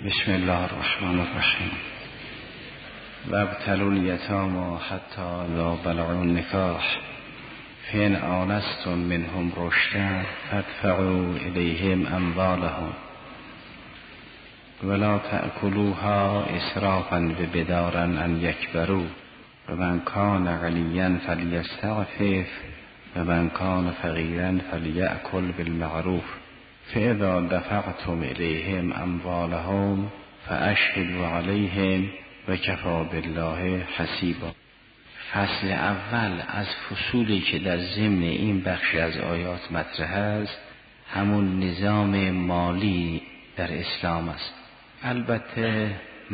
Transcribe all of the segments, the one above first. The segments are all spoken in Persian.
بسم الله الرحمن الرحیم. وابتلوا الیتامی حتی اذا بلغوا النکاح فإن آنستم منهم رشدا فادفعوا الیهم اموالهم ولا تأکلوها اسرافا وبدارا ان یکبروا ومن کان غنیا فلیستعفف ومن کان فقیرا فلیأکل بالمعروف فاذا دفعتم الیهم اموالهم فاشهدوا علیهم وکفی بالله حسیبا. فصل اول از فصولی که در ضمن این بخش از آیات مطرح است همون نظام مالی در اسلام است. البته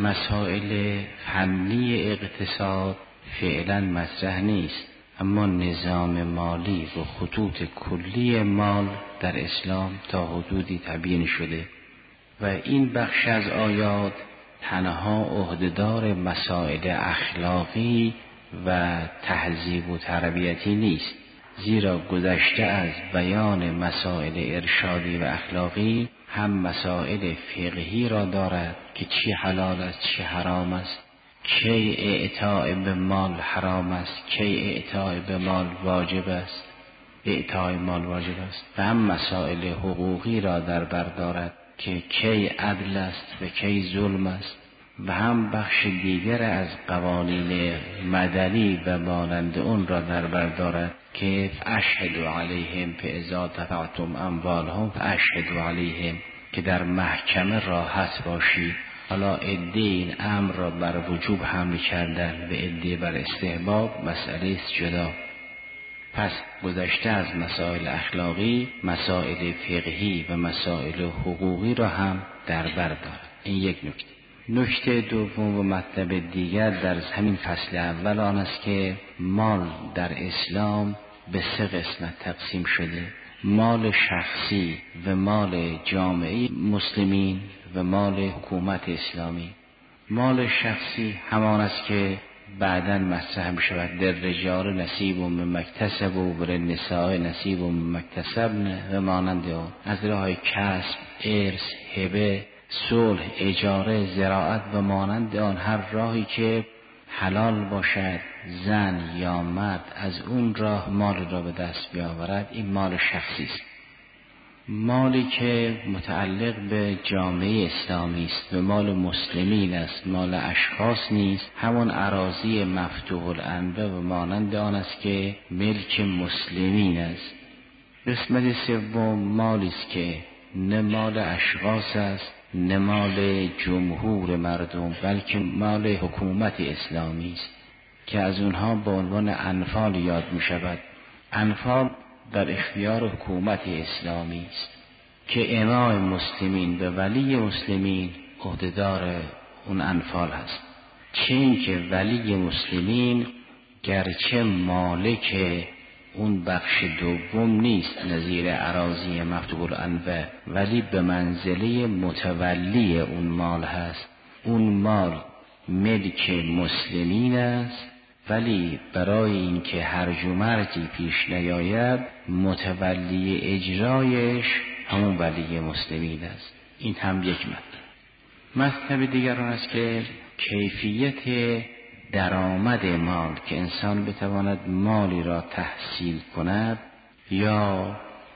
مسائل فنی اقتصاد فعلا مطرح نیست، اما نظام مالی و خطوط کلی مال در اسلام تا حدودی تبیین شده و این بخش از آیات تنها عهدهدار مسائل اخلاقی و تهذیب و تربیتی نیست، زیرا گذشته از بیان مسائل ارشادی و اخلاقی هم مسائل فقهی را دارد که چی حلال است چی حرام است، کی اعطاء به مال حرام است کی اعطاء به مال واجب است، اعطاء مال واجب است، و هم مسائل حقوقی را در بر دارد که کی عدل است و کی ظلم است، و هم بخش دیگر از قوانین مدنی و مانند اون را در بر دارد که فاشهدوا علیهم فاذا دفعتم اموالهم فاشهدوا علیهم، که در محکمه راحت باشید. حالا عده این امر را بر وجوب حمل کردن و عده بر استحباب مسئله است جدا. پس گذشته از مسائل اخلاقی مسائل فقهی و مسائل حقوقی را هم در بر دارد. این یک نکته. نکته دوم و مطلب دیگر در همین فصل اول آن است که مال در اسلام به سه قسمت تقسیم شده: مال شخصی و مال جامعه مسلمین و مال حکومت اسلامی. مال شخصی همان است که بعداً مطرح می شود: در رجال نصیب مما اکتسبوا و للنساء نصیب مما اکتسبن و مانند آن، از راه کسب، ارث، هبه، صلح، اجاره، زراعت و مانند آن، هر راهی که حلال باشد زن یا مرد از اون راه مال را به دست بیاورد، این مال شخصی است. مالی که متعلق به جامعه اسلامی است و مال مسلمین است، مال اشخاص نیست، همون اراضی مفتوح الانبه و مانند آن است که ملک مسلمین است. قسمت سوم مالی است که نه مال اشخاص است نه مال جمهور مردم، بلکه مال حکومت اسلامی است که از اونها به عنوان انفال یاد می شود. انفال در اختیار حکومت اسلامی است که امام مسلمین و ولی مسلمین عهدهدار اون انفال هست، چه این که ولی مسلمین گرچه مالک اون بخش دوم نیست نظیر اراضی مفتوح الانبه، ولی به منزله متولی اون مال هست. اون مال ملک مسلمین است، ولی برای اینکه هرج و مرجی پیش نیاید متولی اجرایش همون ولی مسلمین است. این هم یک مطلب دیگر آن است که کیفیت درآمد مال که انسان بتواند مالی را تحصیل کند یا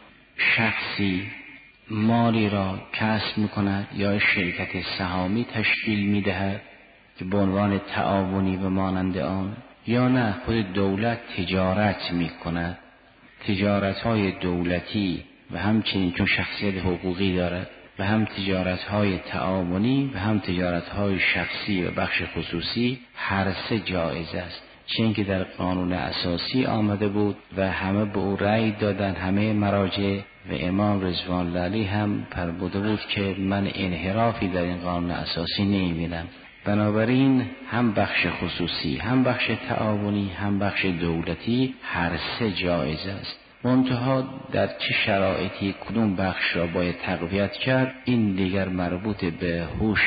شخصی مالی را کسب میکند یا شرکت سهامی تشکیل میدهد که به عنوان تعاونی و مانند آن، یا نه خود دولت تجارت میکند، تجارت‌های دولتی و همچنین چون شخصیت حقوقی دارد و هم تجارت‌های تعاونی و هم تجارت‌های شخصی و بخش خصوصی، هر سه جایز است. چون که در قانون اساسی آمده بود و همه به او رأی دادن، همه مراجع، و امام رضوان الله علیه هم فرموده بود که من انحرافی در این قانون اساسی نمی‌بینم. بنابراین هم بخش خصوصی هم بخش تعاونی هم بخش دولتی هر سه جایز است. منتها در چه شرایطی کدوم بخش را باید تقویت کرد، این دیگر مربوط به هوش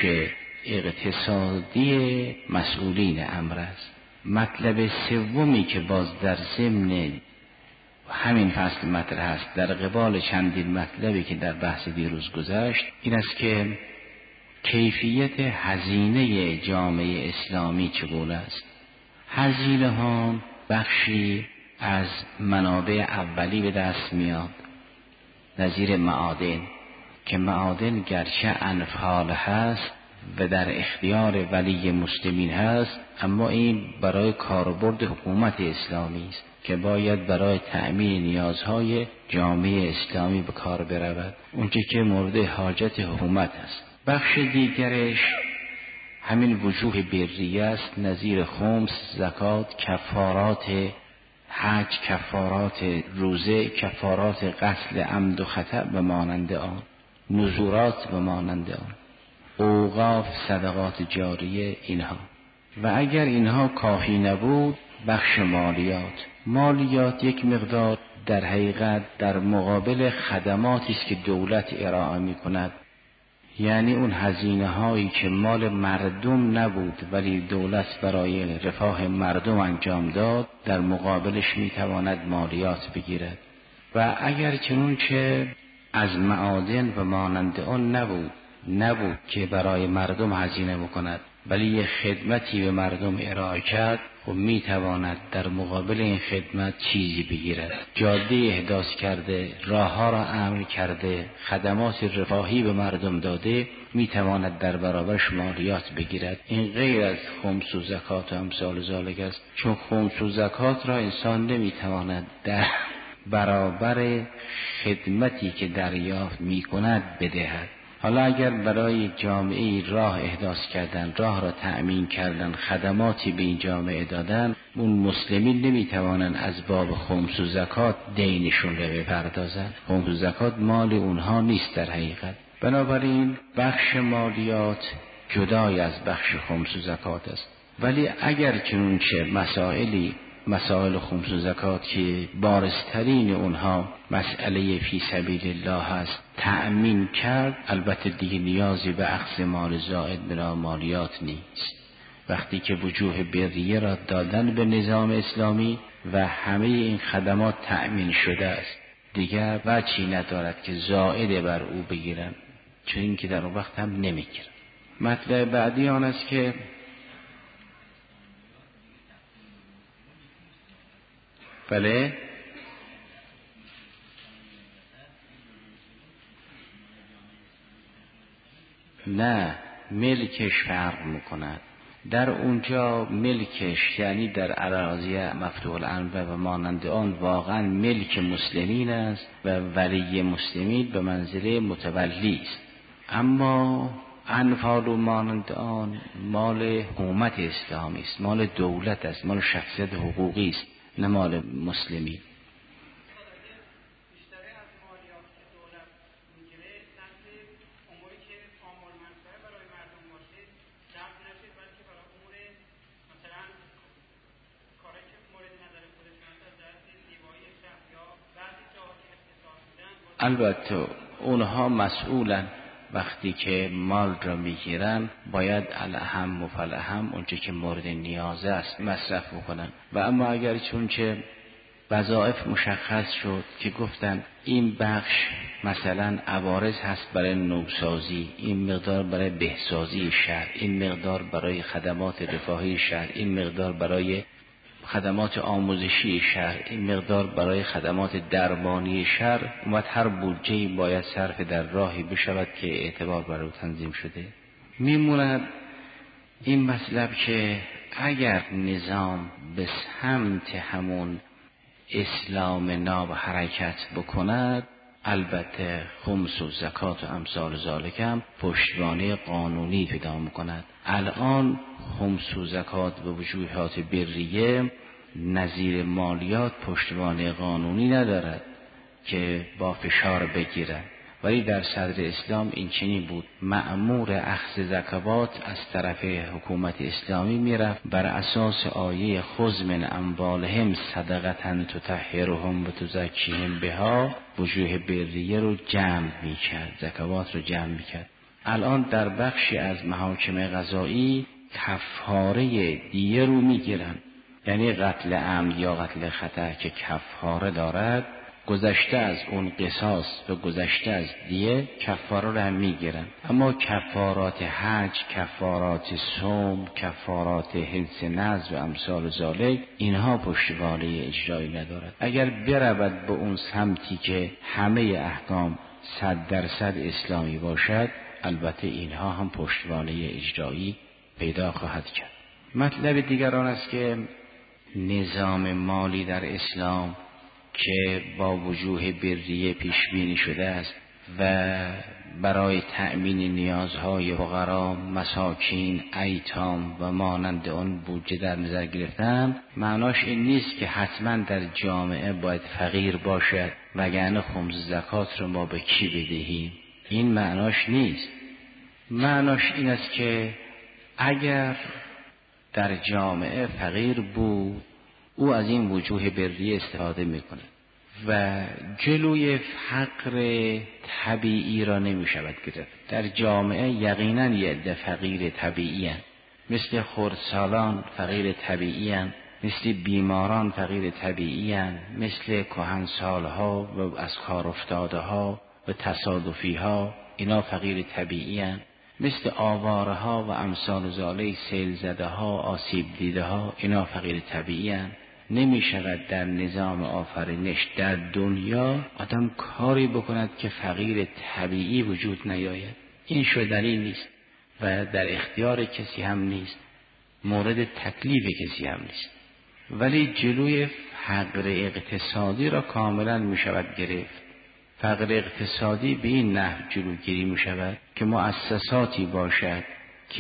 اقتصادی مسئولین امر است. مطلب سومی که باز در ضمن همین فصل مطرح است در قبال چندین مطلبی که در بحث دیروز گذشت، این است که کیفیت هزینه جامعه اسلامی چگونه است؟ هزینه ها بخشی از منابع اولی به دست میاد، نظیر معادن، که معادن گرچه انفال هست و در اختیار ولی مسلمین هست، اما این برای کاربرد حکومت اسلامی است که باید برای تأمین نیازهای جامعه اسلامی به کار برود، اونچه که مورد حاجت حکومت است. بخش دیگرش همین وجوه بریه است، نظیر خمس، زکات، کفارات حج، کفارات روزه، کفارات قتل عمد و خطأ و مانند آن، نذورات و مانند آن، اوقاف، صدقات جاریه، اینها. و اگر اینها کافی نبود، بخش مالیات یک مقدار در حقیقت در مقابل خدماتی است که دولت ارائه می کند، یعنی اون هزینه هایی که مال مردم نبود ولی دولت برای رفاه مردم انجام داد، در مقابلش می تواند مالیات بگیرد. و اگر چنانچه از معادن و مانند آن نبود که برای مردم هزینه بکند ولی یه خدمتی به مردم ارائه کرد، خب می تواند در مقابل این خدمت چیزی بگیرد. جاده احداث کرده، راه ها را امن کرده، خدمات رفاهی به مردم داده، می تواند در برابرش مالیات بگیرد. این غیر از خمس و زکات و امثال ذالک است، چون خمس و زکات را انسان نمی تواند در برابر خدمتی که دریافت می کند بدهد. حالا اگر برای جامعه راه احداث کردن، راه را تأمین کردن، خدماتی به این جامعه دادن، اون مسلمین نمیتوانند از باب خمس و زکات دینشون رو بپردازن. خمس و زکات مال اونها نیست در حقیقت. بنابراین بخش مالیات جدای از بخش خمس و زکات است. ولی اگر چنانچه مسائل خمس و زکات که بارزترین اونها مسئله فی سبیل الله هست تأمین کرد، البته دیگه نیازی به اخذ مال زائد من مالیات نیست. وقتی که وجوه بریه را دادن به نظام اسلامی و همه این خدمات تأمین شده است، دیگر وجهی ندارد که زائد بر او بگیرن، چون این که در اون وقت هم نمیگیرن. مطلب بعدی آن است که بله نه، ملکش فرق میکند. در اونجا ملکش یعنی در اراضی مفتوح الانواع و مانند آن واقعا ملک مسلمین است و ولی مسلمین به منزله متولی است. اما انفال و مانند آن مال حکومت اسلامی است، مال دولت است، مال شخصیت حقوقی است، نه مال مسلمین. البته اونها مسئولن، وقتی که مال را میگیرن باید الاهم و فالاهم اونچه که مورد نیاز است مصرف بکنن. و اما اگر چونچه وظایف مشخص شد که گفتن این بخش مثلا عوارض هست برای نوسازی، این مقدار برای بهسازی شهر، این مقدار برای خدمات رفاهی شهر، این مقدار برای خدمات آموزشی شهر، این مقدار برای خدمات درمانی شهر، اومد هر بودجه‌ای باید صرف در راهی بشود که اعتبار بر او تنظیم شده. میموند این مطلب که اگر نظام به سمت همون اسلام ناب حرکت بکند، البته خمس و زکات و امثال ذالک هم پشتوانه قانونی پیدا میکند. الان خمس و زکات و وجوهات بریه نظیر مالیات پشتوانه قانونی ندارد که با فشار بگیرد، ولی در صدر اسلام این چنین بود. مأمور اخذ زکوات از طرف حکومت اسلامی میرفت بر اساس آیه خذ من اموالهم صدقة تطهرهم و تزکیهم بها، وجوه بریه رو جمع میکرد، زکوات رو جمع میکرد. الان در بخشی از محاکم قضایی کفاره دیه رو میگیرن، یعنی قتل عمد یا قتل خطا که کفاره دارد، گذشته از اون قصاص و گذشته از دیه کفاره رو هم میگیرن. اما کفارات حج، کفارات صوم، کفارات حنث نذر و امثال ذالک، اینها پشتوانه اجرایی ندارد. اگر برود به اون سمتی که همه احکام 100% اسلامی باشد، البته اینها هم پشتوانه اجرایی پیدا خواهد کرد. مطلب دیگر آن است که نظام مالی در اسلام که با وجوه بریه پیش بینی شده است و برای تأمین نیازهای فقرا، مساکین، ایتام و مانند آن بودجه در نظر گرفتن، معناش این نیست که حتما در جامعه باید فقیر باشد وگرنه خمس زکات رو ما به کی بدهیم. این معناش نیست. معناش این است که اگر در جامعه فقیر بود، او از این وجوه بریه استفاده میکنه و جلوی فقر طبیعی را نمی شود گرفت. در جامعه یقینا یه عده فقیر طبیعی هستند، مثل خردسالان فقیر طبیعی هستند، مثل بیماران فقیر طبیعی هستند، مثل کهنسالها و از کار افتاده ها و تصادفی ها، اینا فقیر طبیعی هستند، مثل آواره ها و امثال ذالک، سیل زده ها، آسیب دیده ها، اینا فقیر طبیعی هستند. نمی شود در نظام آفرینش در دنیا آدم کاری بکند که فقیر طبیعی وجود نیاید. این شدنی نیست و در اختیار کسی هم نیست، مورد تکلیف کسی هم نیست. ولی جلوی فقر اقتصادی را کاملا می شود گرفت. فقر اقتصادی به این نحو جلوگیری می شود که مؤسساتی باشد که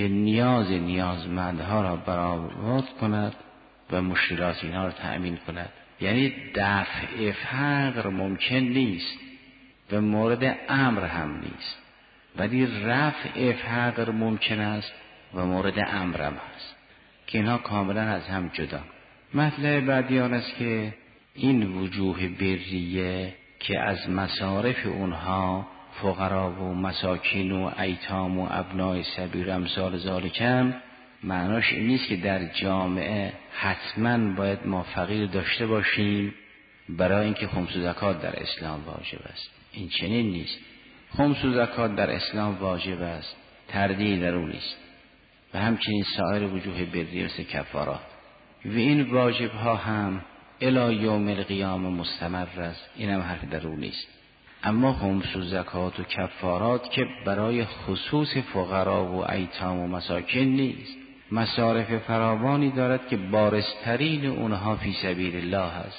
نیازمندها را برآورد کند و مشکلات اینها را تأمین کند. یعنی دفع فقر ممکن نیست و مورد امر هم نیست، ولی رفع فقر ممکن است و مورد امر هم هست که اینها کاملا از هم جدا. مطلب بعدی آن است که این وجوه بریه که از مصارف اونها فقرا و مساکین و ایتام و ابنای سبیل و امثال ذالکم، معناش این نیست که در جامعه حتما باید ما فقیر داشته باشیم برای اینکه خمس و زکات در اسلام واجب است. این چنین نیست. خمس و زکات در اسلام واجب است، تردید در اون نیست، و همچنین سایر وجوه بریه و کفارات و این واجب ها هم الی یوم القیامه مستمر است. این هم حرف در اون نیست. اما خمس و زکات و کفارات که برای خصوص فقرا و ایتام و مساکین نیست، مصارف فراوانی دارد که بارزترین اونها فی سبیل الله است.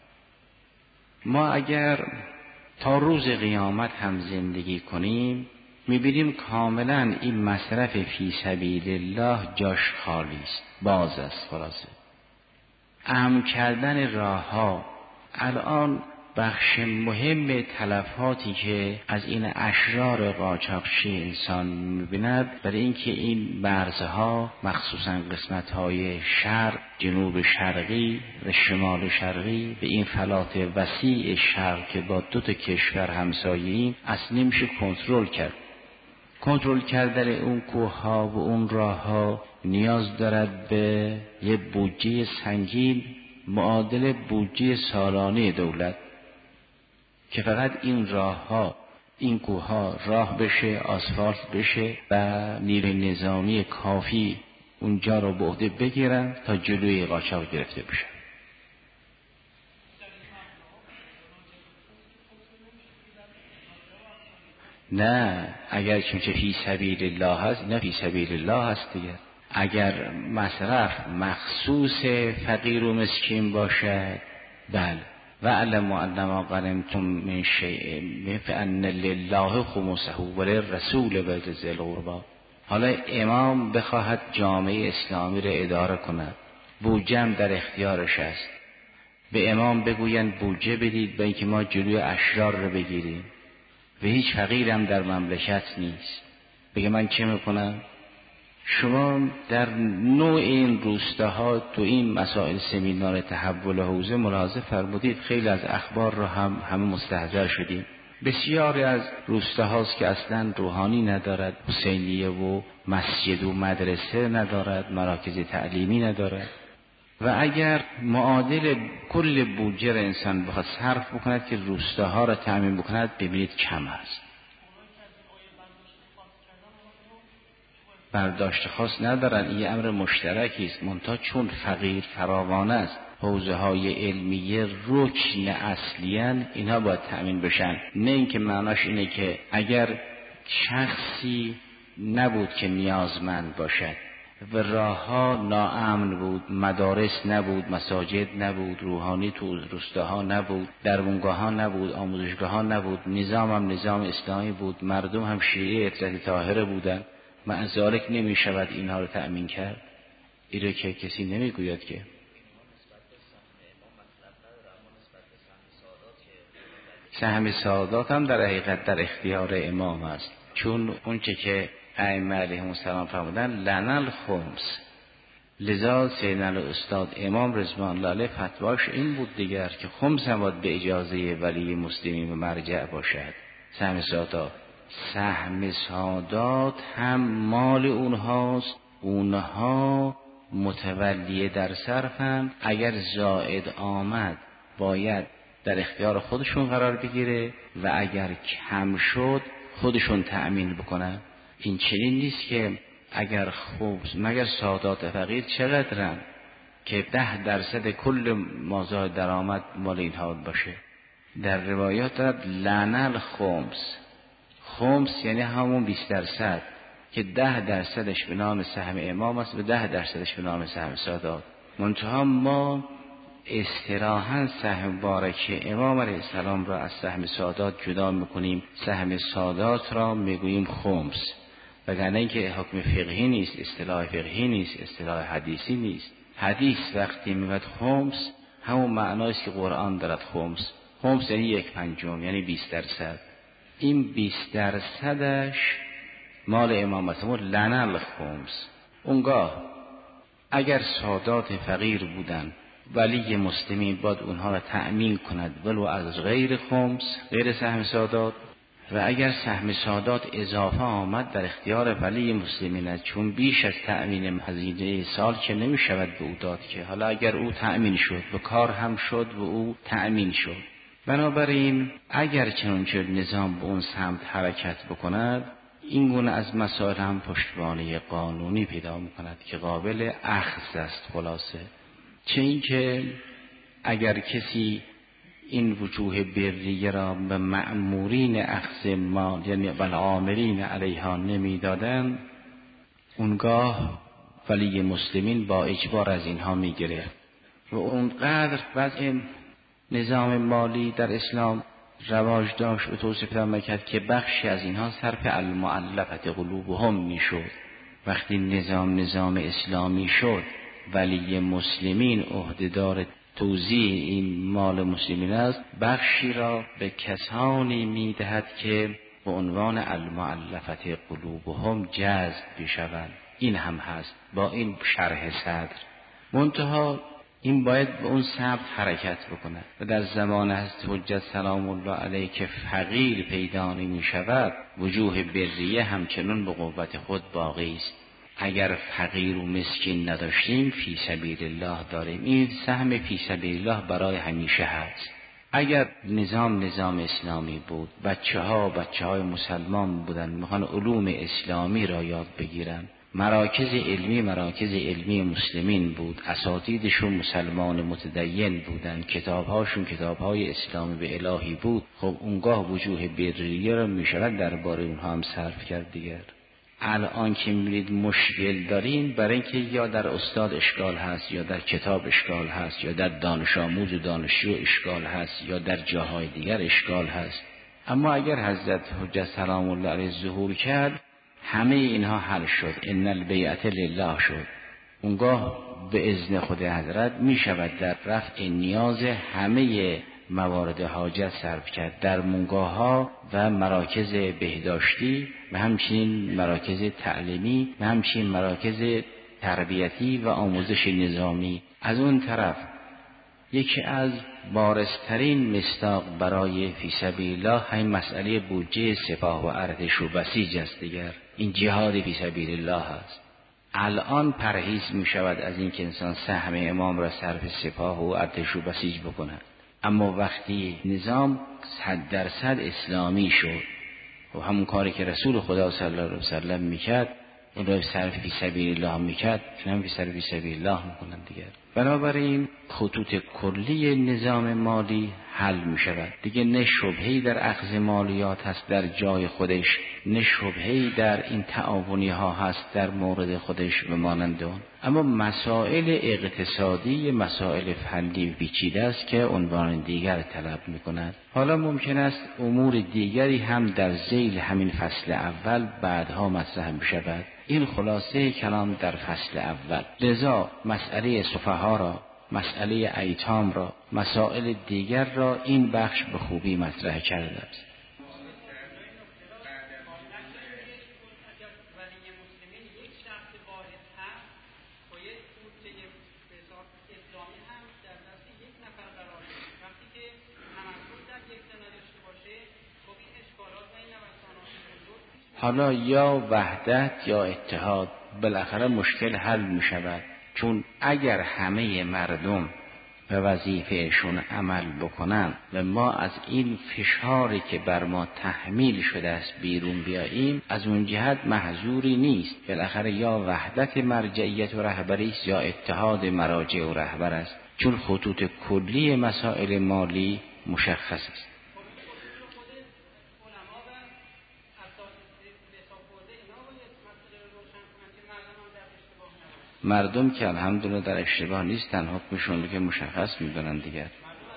ما اگر تا روز قیامت هم زندگی کنیم میبینیم کاملا این مصرف فی سبیل الله جاش خالی است، باز است. خلاصه امن کردن راه ها الان بخش مهم تلفاتی که از این اشرار قاچاقچی انسان می‌بیند، برای اینکه این مرزها مخصوصا قسمت‌های شرق، جنوب شرقی و شمال شرقی به این فلات وسیع شرق که با دو تا کشور همسایه‌ایم اصلا نمیشه کنترل کرد. کنترل کردن اون کوه‌ها و اون راه‌ها نیاز دارد به یه بودجه سنگین معادل بودجه سالانه دولت که فقط این راه‌ها، این کوه‌ها راه بشه، آسفالت بشه و نیروی نظامی کافی اونجا رو به عهده بگیرن تا جلوی قاچاق گرفته بشه. نه، اگر چونچه فی سبیل الله هست، نه فی سبیل الله هست دیگه. اگر مصرف مخصوص فقیر و مسکین باشد، بله، و علم انما غنمتم من شیء فان لله خمسه وللرسول ولذی القربی. حالا امام بخواهد جامعه اسلامی را اداره کند، بودجه در اختیارش است، به امام بگویند بودجه بدید به اینکه ما جلوی اشرار رو بگیریم و هیچ فقیرم در مملکت نیست، بگه من چه میکنم؟ شما در نوع این روستاها تو این مسائل سمینار تحول حوزه ملاحظه فرمودید خیلی از اخبار رو همه مستحضر شدیم. بسیاری از روستاهاست که اصلا روحانی ندارد، حسینیه و مسجد و مدرسه ندارد، مراکز تعلیمی ندارد. و اگر معادل کل بودجه را انسان بخواد صرف بکند که روستاها را تأمین بکند، ببینید کم است. برداشت خاص ندارن، این امر مشترکی است، منتها چون فقیر فراوان است، حوزه های علمیه رکن اصلیاً، اینها باید تأمین بشن. نه اینکه معناش اینه که اگر شخصی نبود که نیازمند باشد و راهها ناامن بود، مدارس نبود، مساجد نبود، روحانی تو روستاها نبود، درمونگاه ها نبود، آموزشگاه ها نبود، نظام هم نظام اسلامی بود، مردم هم شیعه اطلاعات طاهره بودن، مع ذالک نمی شود اینها رو تأمین کرد. این رو که کسی نمی گوید که سهم سعادات هم در حقیقت در اختیار امام است، چون اونچه که ائمه علیهم السلام فرمودن لعن الخمس. لذا سیدنا الاستاد امام رضوان الله علیه فتواش این بود دیگر که خمس هم باید به اجازه ولی مسلمین و مرجع باشد. سهم سعادات، سهم سعادات هم مال اونهاست، اونها متولی در صرفند، اگر زائد آمد باید در اختیار خودشون قرار بگیره و اگر کم شد خودشون تأمین بکنن. این چنین نیست که اگر خبز مگر سادات فقیر چقدرن که 10% کل مازاد درآمد مال اینها باشه. در روایات دارد لعن الخمس. خمس یعنی همون 20% که 10% به نام سهم امام است و 10% به نام سهم سادات. منتها ما استراحاً سهم بارک امام علیه السلام را از سهم سادات جدا میکنیم، سهم سادات را میگوییم خمس، وگرنه اینکه حکم فقهی نیست، اصطلاح فقهی نیست، اصطلاح حدیثی نیست. حدیث وقتی میگوید خمس همون معنایست که قرآن دارد خمس. خمس یعنی 1/5، یعنی 20%. این 20%ش مال امامتمون لعن الخمس. اونگاه اگر سادات فقیر بودن ولی مسلمین باید اونها را تأمین کند ولو از غیر خمس، غیر سهم سادات. و اگر سهم سادات اضافه آمد در اختیار ولی مسلمین است، چون بیش از تأمین هزینه سال که نمی شود به او داد که حالا اگر او تأمین شد و کار هم شد و او تأمین شد. بنابراین اگر چنانچه نظام به اون سمت حرکت بکند، این گونه از مسائل هم پشتوانه قانونی پیدا میکند که قابل اخذ است. خلاصه چه این که اگر کسی این وجوه بریه را به مأمورین اخذ مال یعنی والعاملین علیها نمیدادند، اونگاه ولی مسلمین با اجبار از اینها میگرفت. و اونقدر وضع نظام مالی در اسلام رواج داشت و توسعه پیدا میکرد که بخشی از اینها صرف المؤلفه قلوبهم میشد. وقتی نظام اسلامی شد، ولی مسلمین عهدهدار توزیع این مال مسلمین است، بخشی را به کسانی میدهد که به عنوان المؤلفه قلوبهم جذب بشوند. این هم هست با این شرح صدر. منتها این باید به اون سمت حرکت بکنه و در زمان حضرت حجت سلام الله علیه که فقیر پیدا نمی شود، وجوه بریه همچنان به قوت خود باقی است. اگر فقیر و مسکین نداشتیم فی سبیل الله داریم. این سهم فی سبیل الله برای همیشه هست. اگر نظام اسلامی بود، بچه های مسلمان بودن، میخوان علوم اسلامی را یاد بگیرن، مراکز علمی مسلمین بود، اساتیدشون مسلمان متدین بودن، کتابهاشون کتابهای اسلامی به الهی بود، خب اونگاه وجوه بریه را میشود درباره اونها هم صرف کرد دیگر. الان که میبینید مشکل دارین برای اینکه یا در استاد اشکال هست، یا در کتاب اشکال هست، یا در دانش آموز و دانشجو اشکال هست، یا در جاهای دیگر اشکال هست. اما اگر حضرت حجت سلام الله علیه ظهور کرد، همه اینها حل شد، ان البیعة لله شد. اونگاه به اذن خود حضرت می شود در رفع نیاز همه موارد حاجت صرف کرد، در منگاه ها و مراکز بهداشتی و همچنین مراکز تعلیمی و همچنین مراکز تربیتی و آموزش نظامی. از اون طرف یکی از بارزترین مصداق برای فی سبیل الله همین مسئله بودجه سپاه و ارتش و بسیج است دیگر. این جهاد فی سبیل الله است. الان پرهیز می شود از این که انسان سهم امام را صرف سپاه و ارتش و بسیج بکند، اما وقتی نظام 100% اسلامی شد و همون کاری که رسول خدا صلی الله علیه وسلم میکرد اون را صرف فی سبیل الله میکرد، هم فی صرف فی سبیل الله میکنن دیگه. بنابراین خطوط کلی نظام مالی حل میشود دیگه، نه شبهه‌ای در اخذ مالیات هست در جای خودش، نه شبهه‌ای در این تعاونی ها هست در مورد خودش و مانند اون. اما مسائل اقتصادی مسائل فنی پیچیده است که عنوان دیگر طلب میکند. حالا ممکن است امور دیگری هم در ذیل همین فصل اول بعدها مطرح بشود. این خلاصه کلام در فصل اول. لذا مسئله سفها را، مسئله ایتام را، مسائل دیگر را این بخش به خوبی مطرح کرده است. حالا یا وحدت یا اتحاد، بالاخره مشکل حل می شود، چون اگر همه مردم به وظیفهشون عمل بکنن و ما از این فشاری که بر ما تحمیل شده است بیرون بیاییم، از اون جهت محظوری نیست. بالاخره یا وحدت مرجعیت و رهبری است یا اتحاد مراجع و رهبر است، چون خطوط کلی مسائل مالی مشخص است. مردم که الحمدلله در اشتباه نیستن، حکمشون که مشخص میدونن دیگر.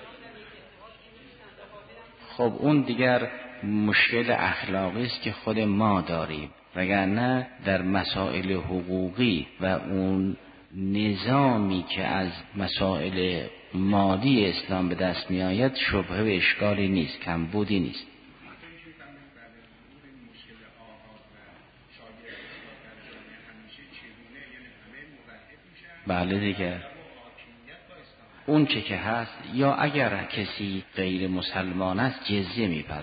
خب اون دیگر مشکل اخلاقی است که خود ما داریم، وگرنه در مسائل حقوقی و اون نظامی که از مسائل مالی اسلام به دست می آید شبهه و اشکالی نیست، کمبودی نیست. بله دیگه، اون چه که هست، یا اگر کسی غیر مسلمان است جزیه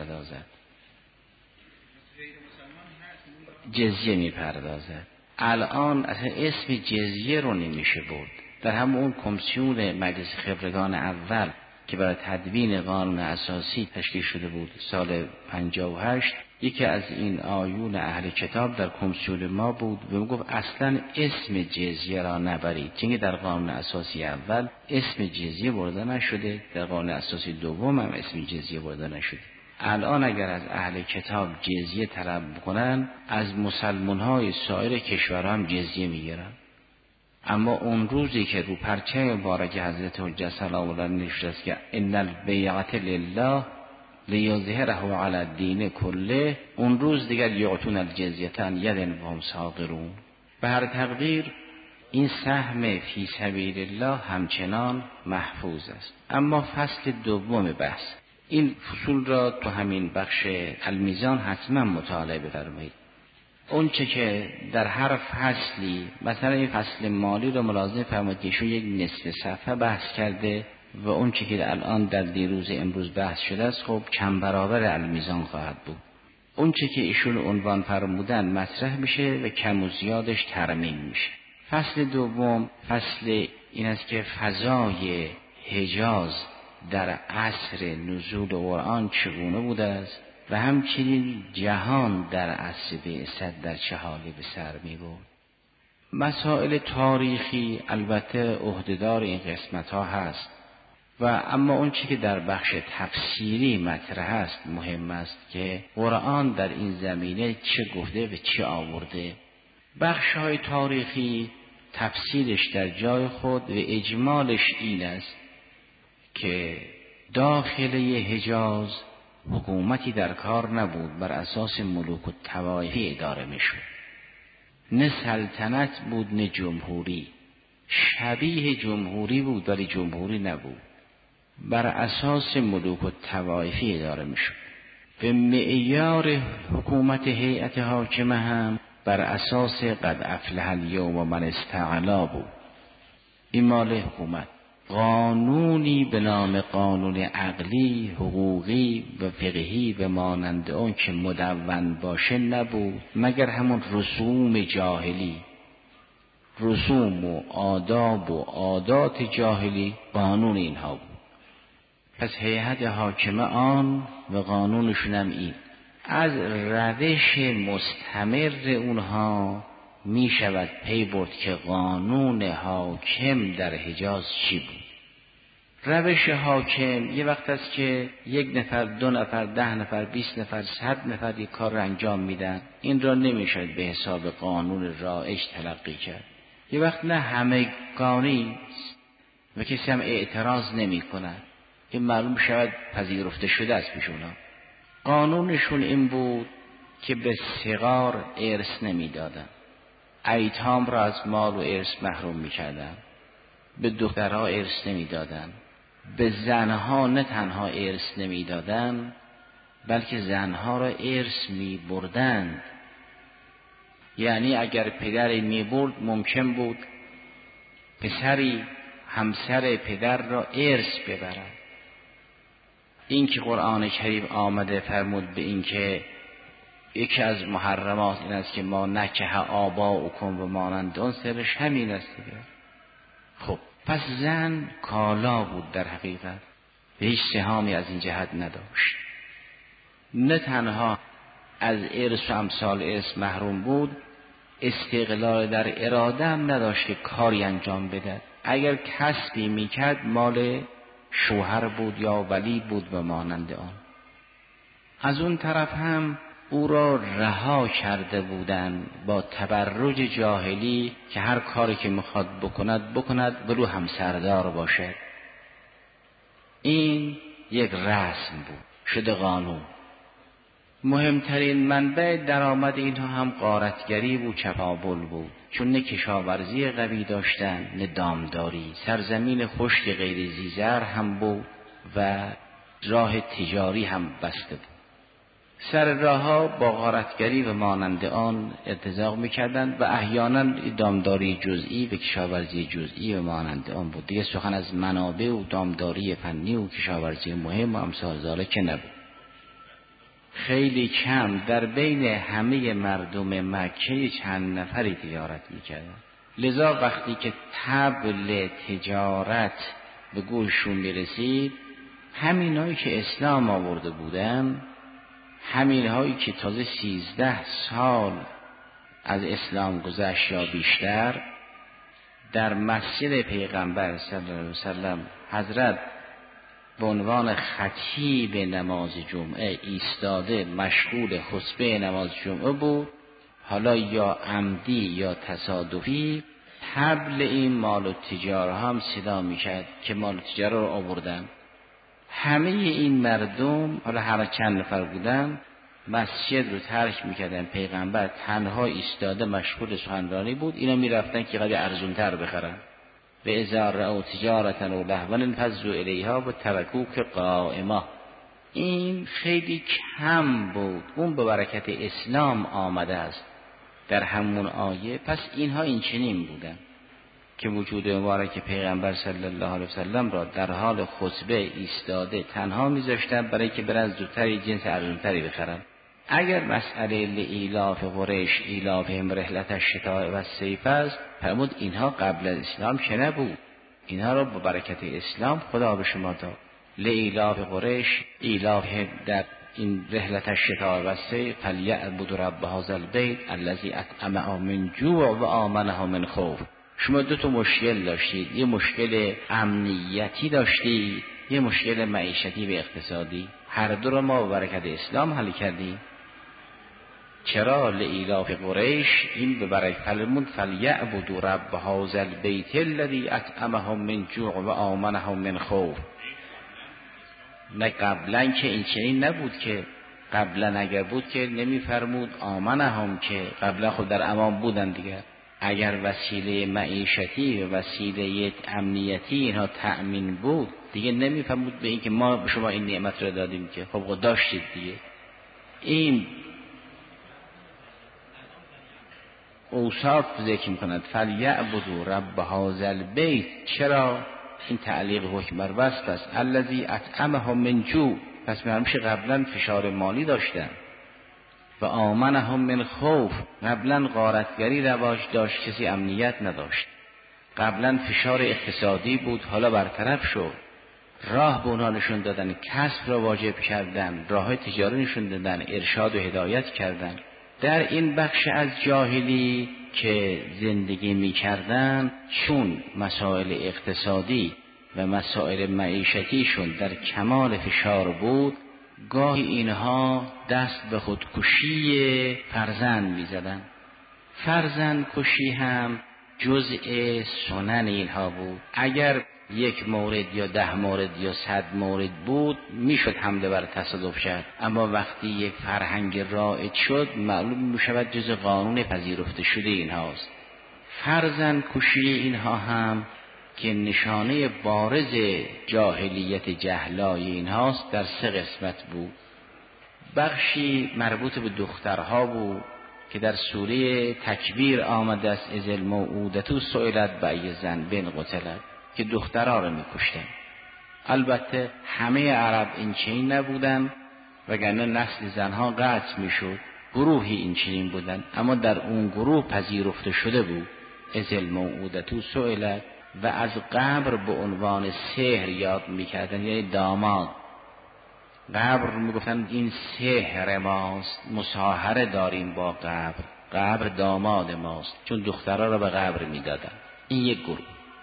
میپردازد. الان اصلا اسم جزیه رو نمیشه بود. در همون کمیسیون مجلس خبرگان اول که برای تدوین قانون اساسی تشکیل شده بود سال 58، یکی از این آیون اهل کتاب در کمیسیون ما بود و میگفت اصلا اسم جزیه را نبرید، چون در قانون اساسی اول اسم جزیه برده نشده، در قانون اساسی دوم هم اسم جزیه برده نشده. الان اگر از اهل کتاب جزیه طلب بکنن، از مسلمان های سایر کشورها هم جزیه میگیرن. اما اون روزی که رو پرچه مبارک حضرت حجت سلام الله نوشته است که ان البیعة لله لیظهره علی الدین کله، اون روز دیگر یعطون الجزیة عن ید وهم صاغرون. به هر تقدیر این سهم فی سبیل الله همچنان محفوظ است. اما فصل دوم بحث، این فصول را تو همین بخش المیزان حتما مطالعه بفرمایید. اون چه که در هر فصلی، مثلا این فصل مالی رو ملاحظه فرمایید که ایشون یک نصف صفحه بحث کرده و اون چه که الان در دیروز امروز بحث شده است خب چند برابر المیزان خواهد بود. اون چه که ایشون عنوان فرمودن مطرح میشه و کم و زیادش ترمیم میشه. فصل دوم فصل این است که فضای حجاز در عصر نزول قرآن چگونه بوده است و همچنین جهان در عصر بعثت در چه حالی به سر می برد. مسائل تاریخی البته عهدهدار این قسمت ها هست و اما اون چی که در بخش تفسیری مطرح است مهم است که قرآن در این زمینه چه گفته و چه آورده. بخش های تاریخی تفسیرش در جای خود و اجمالش این است که داخل حجاز حکومتی در کار نبود، بر اساس ملوک و طوایفی اداره میشد، نه سلطنت بود نه جمهوری، شبیه جمهوری بود ولی جمهوری نبود، بر اساس ملوک و طوایفی اداره میشد. به معیار حکومت هیئت حاکمه هم بر اساس قد افلح الیوم من استعلا بود. این مال حکومت. قانونی به نام قانون عقلی، حقوقی و فقهی و مانند اون که مدون باشه نبود، مگر همون رسوم جاهلی. رسوم و آداب و عادات جاهلی قانون اینها بود. پس هیئت حاکمه آن و قانونشون هم این. از روش مستمر اونها می شود پی برد که قانون حاکم در حجاز چی بود. روش حاکم یه وقت است که 1 نفر، 2 نفر، 10 نفر، 20 نفر، 100 نفر یک کار را انجام میدن. این را نمیشه به حساب قانون رایج تلقی کرد. یه وقت نه همگانی و کسی هم اعتراض نمی کند. این معلوم شود پذیرفته شده است پیش اونا. قانونشون این بود که به صغار ارث نمی دادن. ایتام را از مال و ارث محروم می کردن. به دخترها ارث نمی دادن. به زنها نه تنها ارث نمی دادن بلکه زنها را ارث می بردند. یعنی اگر پدری می برد ممکن بود پسری همسر پدر را ارث ببرد. این که قرآن کریم آمده فرمود به این که یکی از محرمات این است که ما نکح آباؤکم و مانند اون، سرش همین است دیگه. خب پس زن کالا بود در حقیقت و هیچ سهامی از این جهت نداشت. نه تنها از ارث و امثال ارث محروم بود، استقلال در اراده هم نداشت که کاری انجام بده. اگر کسبی میکرد مال شوهر بود یا ولی بود و مانند آن. از اون طرف هم او را رها کرده بودند با تبرج جاهلی که هر کاری که میخواد بکند ولو همسردار باشد. این یک رسم بود، شده قانون. مهمترین منبع درآمد اینها هم غارتگری و چپاول بود، چون نه کشاورزی قوی داشتن نه دامداری. سرزمین خشک غیر زیزر هم بود و راه تجاری هم بسته بود. سر راهها با غارتگری و مانند آن ارتزاق میکردند و احیانا دامداری جزئی و کشاورزی جزئی و مانند آن بود. دیگه سخن از منابع و دامداری فنی و کشاورزی مهم و امثال ذالک که نبود. خیلی کم در بین همه مردم مکه چند نفری تجارت میکردند. لذا وقتی که طبل تجارت به گوششون میرسید، همینایی که اسلام آورده بودن، همین هایی که تازه 13 سال از اسلام گذشت یا بیشتر، در مسجد پیغمبر صلی الله علیه وسلم حضرت به عنوان خطیب نماز جمعه ایستاده مشغول خطبه نماز جمعه بود. حالا یا عمدی یا تصادفی طبل این مال و تجاره هم صدا میکرد که مال و تجاره رو آوردن. همه این مردم، حالا هر چند نفر بودن، مسجد رو ترک میکردن. پیغمبر تنها ایستاده مشغول سخنرانی بود. اینا میرفتن که قدر ارزونتر بخرن. و اذا رأوا تجارة و لهوا انفضوا الیها و ترکوک قائما. این خیلی کم بود. اون به برکت اسلام آمده است در همون آیه. پس اینها این چنین بودن که وجود مبارک پیغمبر صلی الله علیه وسلم را در حال خطبه ایستاده تنها میذاشتن برای که برن زودتر جنس ارزونتری بخرن. اگر مسئله لإیلاف قریش ایلافهم رحلة الشتاء و الصیف است، فرمود اینها قبل از اسلام که نبود. اینها را با برکت اسلام خدا به شما داد. لإیلاف قریش ایلافهم در این رحلة الشتاء و الصیف فلیعبدوا رب هذا البیت الذی اطعمهم من جوع و آمنهم من خوف. شما 2 مشکل داشتید، یه مشکل امنیتی داشتید، یه مشکل معیشتی و اقتصادی. هر دو را ما با برکت اسلام حل کردیم. چرا؟ لإیلاف قریش، این به برکت فرمود فلیعبدوا رب هذا البیت الذی اطعمهم من جوع و آمنهم من خوف. نه قبلا که این چنین نبود. که قبلا اگر بود که نمیفرمود آمنهم، که قبلا خود در امان بودن دیگر. اگر وسیله معیشتی و وسیله امنیتی اینها تأمین بود دیگه نمیفرمود به این که ما به شما این نعمت را دادیم، که خب داشتید دیگه. این اوصاف ذکر می‌کند فلیعبدوا رب هذا البیت. چرا؟ این تعلیق حکم بر وصف است. الذی اطعمهم من جوع. پس میشه قبلا فشار مالی داشتن. و آمنهم من خوف. قبلا غارتگری رواج داشت، کسی امنیت نداشت. قبلا فشار اقتصادی بود، حالا برطرف شد. راه به اونها نشون دادن، کسب را واجب کردن، راه تجاری نشون دادن، ارشاد و هدایت کردن. در این بخش از جاهلی که زندگی می کردن، چون مسائل اقتصادی و مسائل معیشتیشون در کمال فشار بود، گاهی اینها دست به خودکشی فرزند می زدن. فرزند کشی هم جزء سنن اینها بود. اگر یک مورد یا 10 مورد یا 100 مورد بود میشد حمله بر تصادف شد، اما وقتی یک فرهنگ رایج شد معلوم میشود جزء قانون پذیرفته شده اینهاست. فرزند کشی اینها هم که نشانه بارز جاهلیت جهلای اینهاست در 3 قسمت بود. بخشی مربوط به دخترها بود که در سوره تکویر آمده است اذ الموعودة سئلت بأی ذنب قتلت، که دخترها رو میکشتن. البته همه عرب این چنین نبودن وگرنه نسل زنها قطع میشد. گروهی این چنین بودن، اما در اون گروه پذیرفته شده بود اذ الموعودة سئلت، و از قبر به عنوان سحر یاد میکردن، یعنی داماد. قبر میگفتن این سحر ماست، مصاهره داریم با قبر، قبر داماد ماست، چون دخترها را به قبر میدادن. این یک گروه.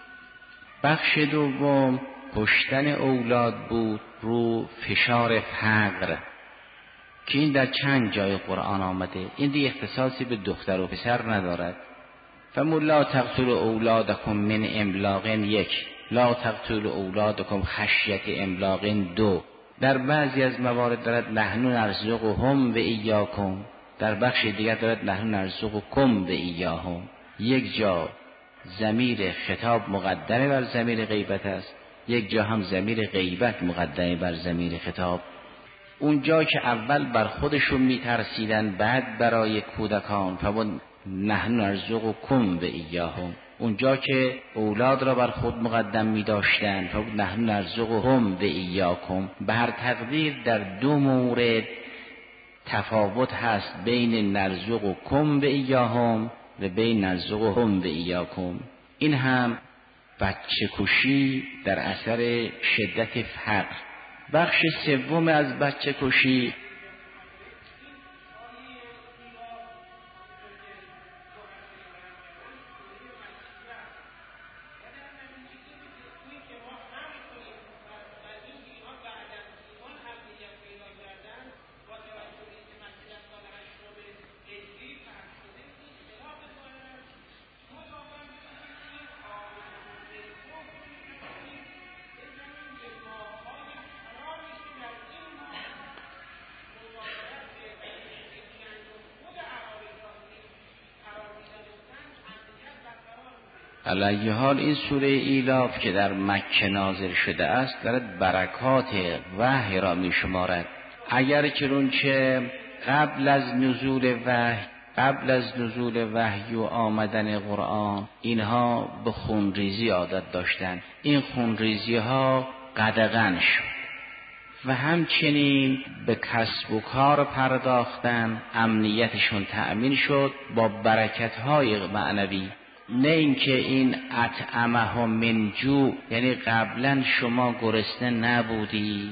بخش دوم کشتن اولاد بود رو فشار فقر، که این در چند جای قرآن آمده. این دیگه اختصاصی به دختر و پسر ندارد. فمون لا تقتلوا اولادکم من املاق 1، لا تقتلوا اولادکم خشیة املاق 2. در بعضی از موارد دارد نحن نرزقهم و ایاکم، در بخش دیگر دارد نحن نرزقکم و ایاهم. یک جا ضمیر خطاب مقدم بر ضمیر غیبت است، یک جا هم ضمیر غیبت مقدم بر ضمیر خطاب. اونجا که اول بر خودشون میترسیدن بعد برای کودکان، فمون نحن نرزقکم و ایاهم. اونجا که اولاد را بر خود مقدم می داشتن، فمون نحن نرزقهم و ایاکم. بر تقدیر در 2 مورد تفاوت هست بین نرزقکم و ایاهم و بین نرزقهم و ایاکم. این هم بچه کشی در اثر شدت فقر. بخش سوم از بچه کشی علیه حال این سوره ایلاف که در مکه نازل شده است دارد برکات وحی را می شمارد. اگر چنانچه قبل از نزول وحی و آمدن قرآن اینها به خونریزی عادت داشتند، این خونریزی ها قدغن شد و همچنین به کسب و کار پرداختن، امنیتشون تأمین شد با برکت های معنوی. نه اینکه این اطعمهم من جوع، یعنی قبلا شما گرسنه نبودی.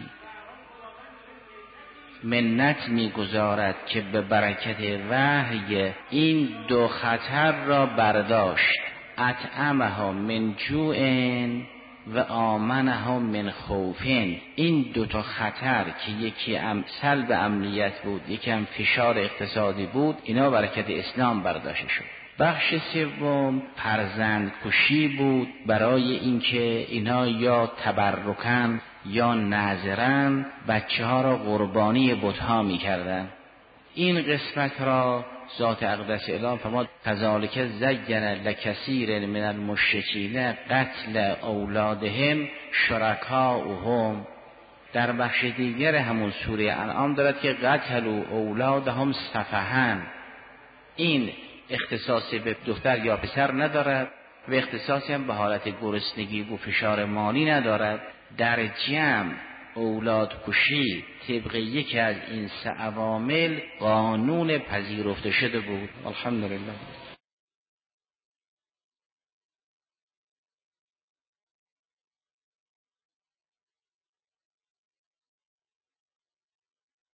منت میگذارد که به برکت وحی این 2 خطر را برداشت، اطعمهم من جوع و آمنهم من خوف. این 2 تا خطر که یکی سلب امنیت بود، یکی هم فشار اقتصادی بود، اینا برکت اسلام برداشته شد. بخش سوم فرزند کشی بود، برای اینکه اینا یا تبرکن یا نذرن بچه ها را قربانی بت‌ها می‌کردن. این قسمت را ذات اقدس اعلام فرمود کذالک زین لکثیر من المشرکین قتل اولادهم شرکاؤهم. در بخش دیگر همون سوره انعام دارد که قتلوا اولادهم سفها. این اختصاصی به دختر یا پسر ندارد و اختصاصی هم به حالت گرسنگی و فشار مالی ندارد. در جمع اولاد کشی طبق یکی از این 3 عوامل قانون پذیرفته شده بود. الحمدلله.